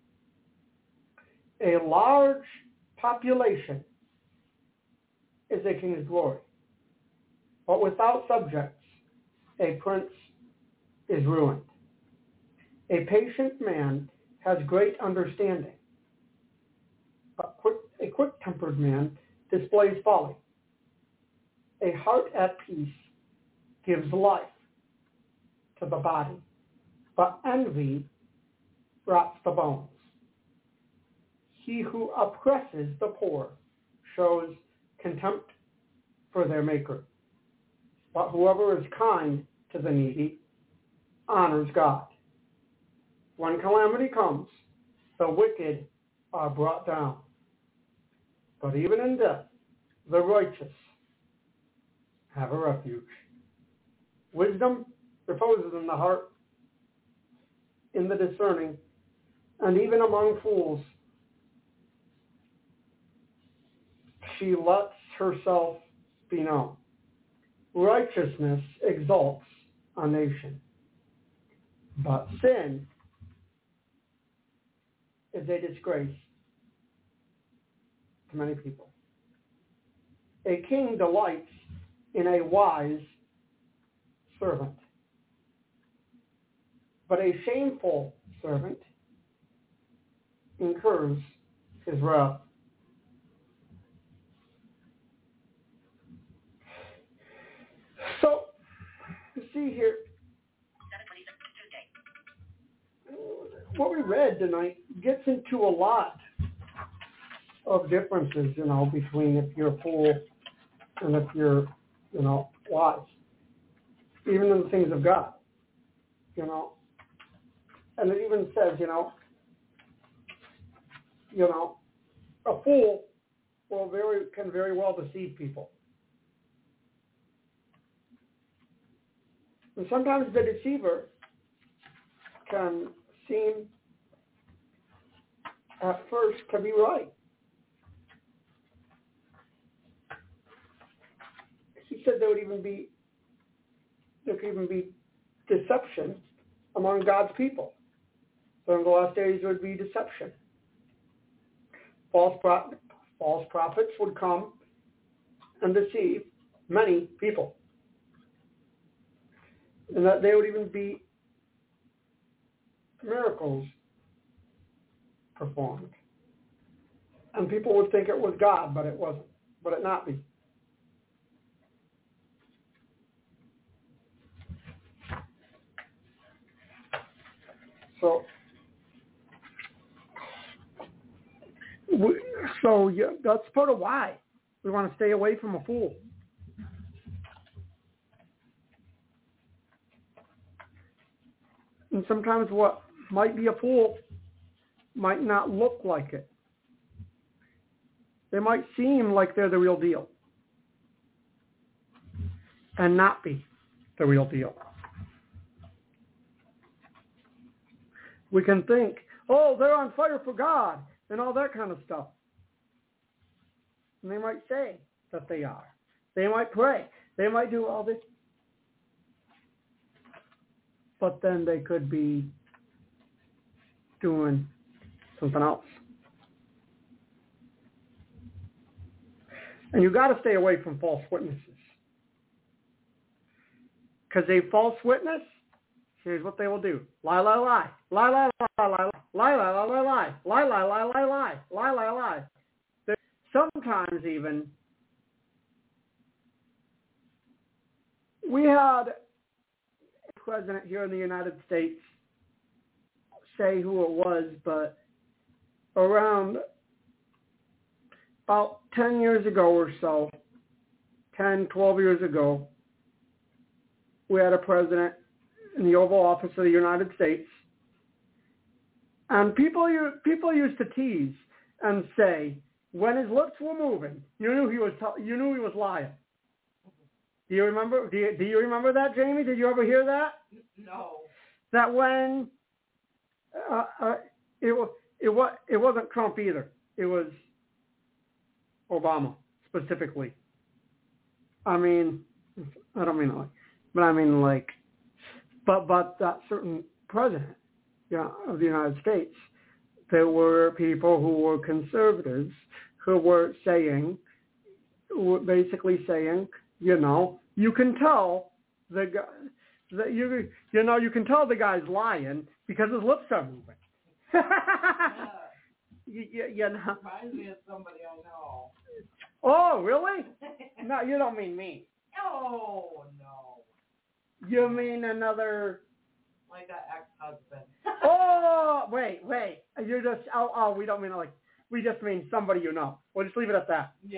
A large population is a king's glory, but without subjects a prince is ruined. A patient man has great understanding, but quick, a quick-tempered man displays folly. A heart at peace gives life to the body, but envy rots the bones. He who oppresses the poor shows contempt for their maker. But whoever is kind to the needy honors God. When calamity comes, the wicked are brought down. But even in death, the righteous have a refuge. Wisdom reposes in the heart, in the discerning, and even among fools. She lets herself be known. Righteousness exalts a nation, but sin is a disgrace to many people. A king delights in a wise servant, but a shameful servant incurs his wrath. So, you see here, seven twenty-six, Tuesday. what we read tonight gets into a lot of differences, you know, between if you're a fool and if you're, you know, wise. Even in the things of God, you know. And it even says, you know, you know, a fool will very can very well deceive people. And sometimes the deceiver can seem at first to be right. He said there would even be there could even be deception among God's people. So in the last days there would be deception. False pro- false prophets would come and deceive many people. And that there would even be miracles performed. And people would think it was God, but it wasn't. But it not be. So, we, so yeah, that's part of why we want to stay away from a fool. And sometimes what might be a fool might not look like it. They might seem like they're the real deal and not be the real deal. We can think, oh, they're on fire for God and all that kind of stuff. And they might say that they are. They might pray. They might do all this. But then they could be doing something else. And you got to stay away from false witnesses. Because a false witness, here's what they will do. Lie, lie, lie. Lie, lie, lie, lie, lie, lie, lie, lie, lie, lie, lie, lie, lie, lie, lie, lie, lie. Sometimes even, we had a president here in the United States, say who it was, but around about ten years ago or so, ten, twelve years ago, we had a president in the Oval Office of the United States, and people people used to tease and say, when his lips were moving, you knew he was you knew he was lying. Do you remember? Do you, do you remember that, Jamie? Did you ever hear that? No. That when uh, uh, it was it was it wasn't Trump either. It was Obama specifically. I mean, I don't mean like, but I mean like, but but that certain president, you know, of the United States, there were people who were conservatives who were saying, were basically saying, you know, you can tell the guy that you you know you can tell the guy's lying because his lips are moving. Yeah. you, you, you know. Reminds me of somebody I know. Oh, really? No, you don't mean me. Oh, no. You mean another... Like that ex-husband. Oh, wait, wait. You're just... Oh, oh, we don't mean like... We just mean somebody you know. We'll just leave it at that. Yep.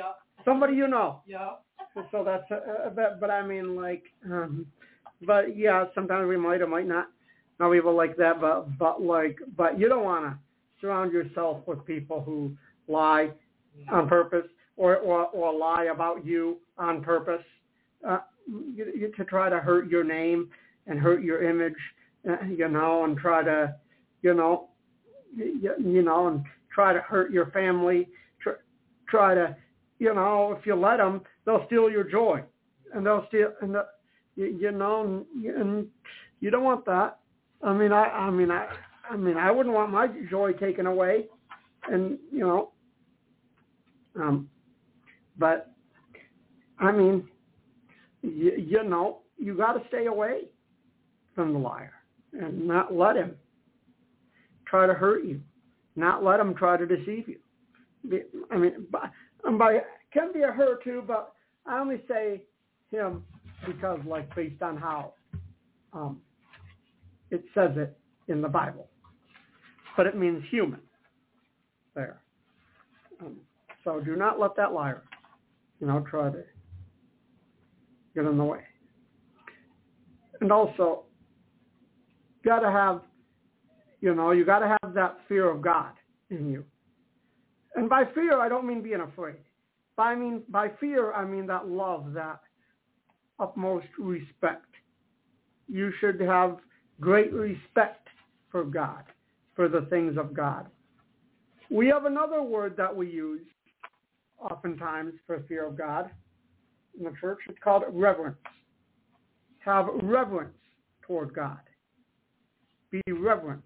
Somebody you know. Yeah. So that's, uh, but, but I mean, like, um, but yeah, sometimes we might or might not know people like that, but, but like, but you don't want to surround yourself with people who lie on purpose or, or, or lie about you on purpose, uh, you, you, to try to hurt your name and hurt your image, uh, you know, and try to, you know, you, you know, and try to hurt your family, try, try to, you know, if you let them, they'll steal your joy, and they'll steal, and the, you, you know, and, and you don't want that. I mean, I, I mean, I, I mean, I wouldn't want my joy taken away, and you know, um, but I mean, you, you know, you got to stay away from the liar and not let him try to hurt you, not let him try to deceive you. I mean, by, by can be a her too, but I only say him because, like, based on how um, it says it in the Bible, but it means human there. Um, so do not let that liar, you know, try to get in the way. And also, got to have, you know, you got to have that fear of God in you. And by fear, I don't mean being afraid. By I mean by fear, I mean that love, that utmost respect. You should have great respect for God, for the things of God. We have another word that we use oftentimes for fear of God in the church. It's called reverence. Have reverence toward God. Be reverent.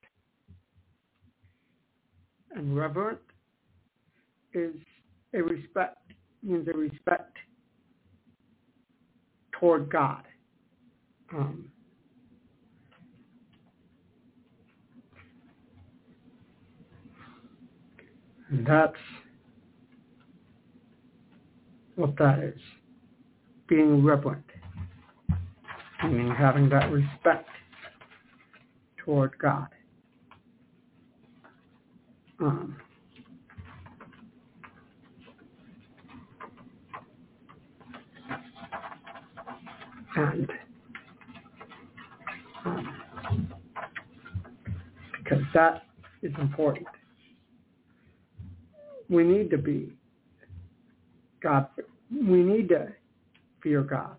And reverent is a respect, means a respect toward God. Um, and that's what that is. Being reverent. Meaning having that respect toward God. Um, and um, because that is important. We need to be God. We need to fear God.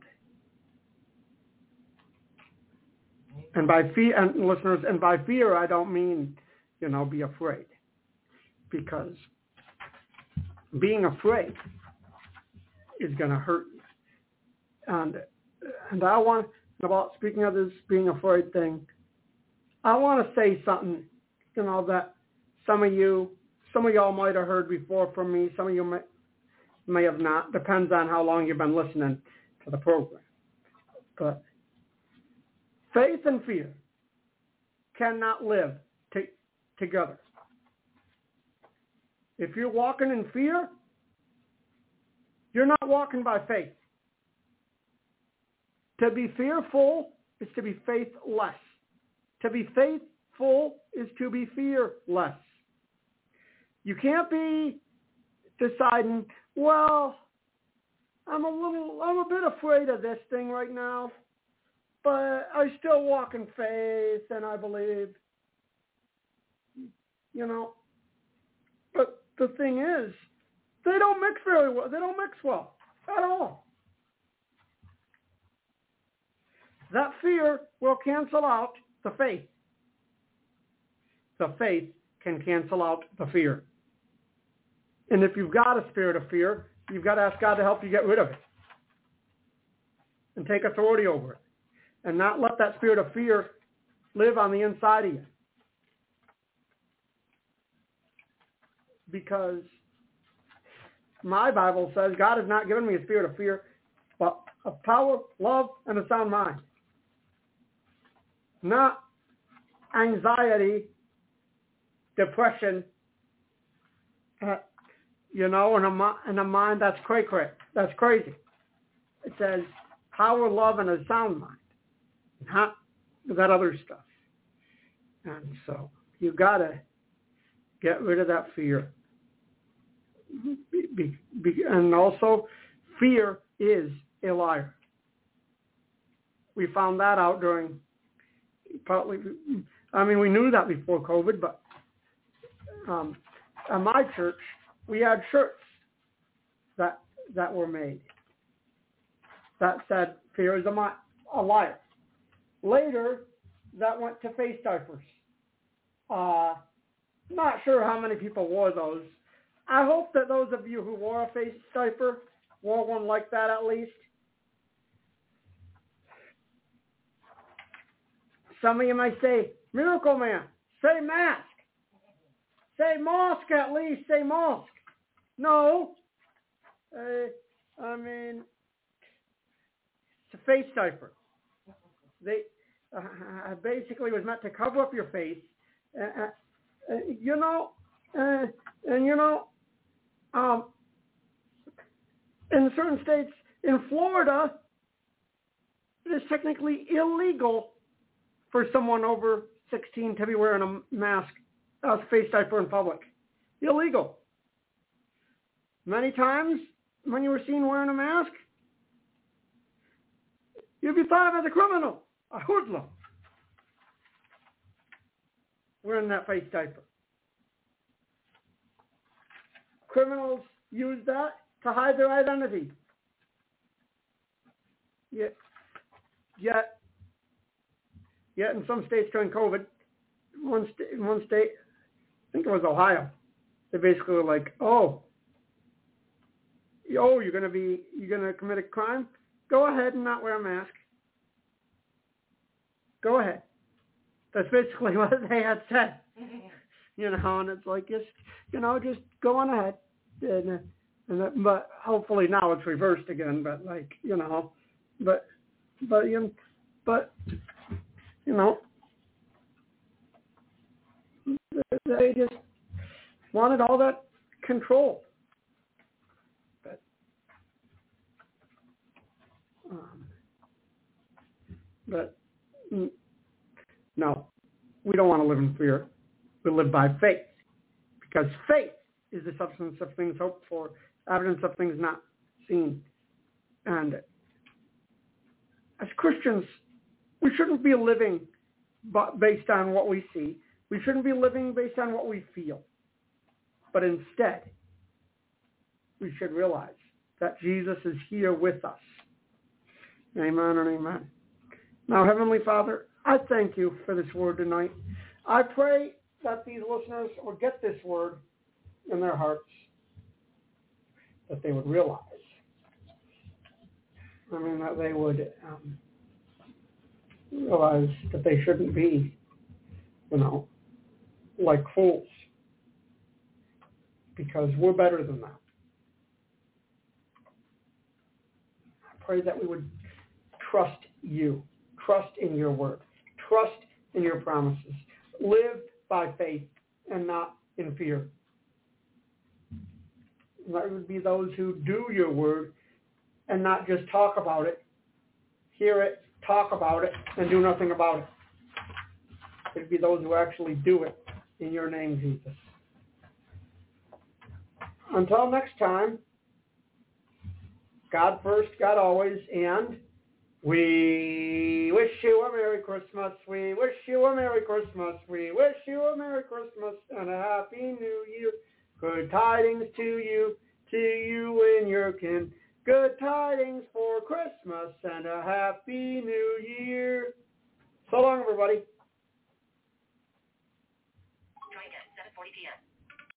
And by fear, and listeners, and by fear, I don't mean, you know, be afraid. Because being afraid is going to hurt you. And, and I want, about speaking of this being afraid thing, I want to say something, you know, that some of you, some of y'all might have heard before from me. Some of you may, may have not. Depends on how long you've been listening to the program. But faith and fear cannot live t- together. If you're walking in fear, you're not walking by faith. To be fearful is to be faithless. To be faithful is to be fearless. You can't be deciding, well, I'm a little, I'm a bit afraid of this thing right now, but I still walk in faith and I believe, you know. But the thing is, they don't mix very well. They don't mix well at all. That fear will cancel out the faith. The faith can cancel out the fear. And if you've got a spirit of fear, you've got to ask God to help you get rid of it and take authority over it and not let that spirit of fear live on the inside of you. Because my Bible says God has not given me a spirit of fear, but of power, love, and a sound mind. Not anxiety, depression, uh, you know, and a, and a mind that's cray-cray, that's crazy. It says power, love, and a sound mind, not that other stuff. And so you got to get rid of that fear. Be, be, be, and also, fear is a liar. We found that out during, partly, I mean, we knew that before COVID, but um, at my church, we had shirts that that were made that said, fear is a, mi- a liar. Later, that went to face diapers. Uh, not sure how many people wore those. I hope that those of you who wore a face diaper wore one like that at least. Some of you might say, Miracle Man, say mask. Say mosque at least, say mosque. No. Uh, I mean, it's a face diaper. They uh, basically was meant to cover up your face. Uh, uh, you know, uh, and you know, um, in certain states, in Florida, it is technically illegal for someone over sixteen to be wearing a mask, a face diaper in public. Illegal. Many times, when you were seen wearing a mask, you'd be thought of as a criminal, a hoodlum, wearing that face diaper. Criminals use that to hide their identity. Yet, yet, yet in some states during COVID, one, st- one state, I think it was Ohio, they basically were like, oh, oh, you're going to be, you're going to commit a crime? Go ahead and not wear a mask. Go ahead. That's basically what they had said. You know, and it's like, just, you know, just go on ahead. And, and that, but hopefully now it's reversed again, but like, you know, but, but, you know, but, you know, they just wanted all that control. But, um, but no, we don't want to live in fear. We live by faith, because faith is the substance of things hoped for, evidence of things not seen. And as Christians, we shouldn't be living based on what we see. We shouldn't be living based on what we feel. But instead, we should realize that Jesus is here with us. Amen and amen. Now, Heavenly Father, I thank you for this word tonight. I pray that these listeners will get this word in their hearts, that they would realize, I mean, that they would um, realize that they shouldn't be, you know, like fools, because we're better than that. I pray that we would trust you, trust in your word, trust in your promises, live by faith and not in fear. And that would be those who do your word and not just talk about it, hear it, talk about it, and do nothing about it. It would be those who actually do it in your name, Jesus. Until next time, God first, God always, and we wish you a Merry Christmas. We wish you a Merry Christmas. We wish you a Merry Christmas and a Happy New Year. Good tidings to you, to you and your kin. Good tidings for Christmas and a Happy New Year. So long, everybody. Try again, seven forty p.m.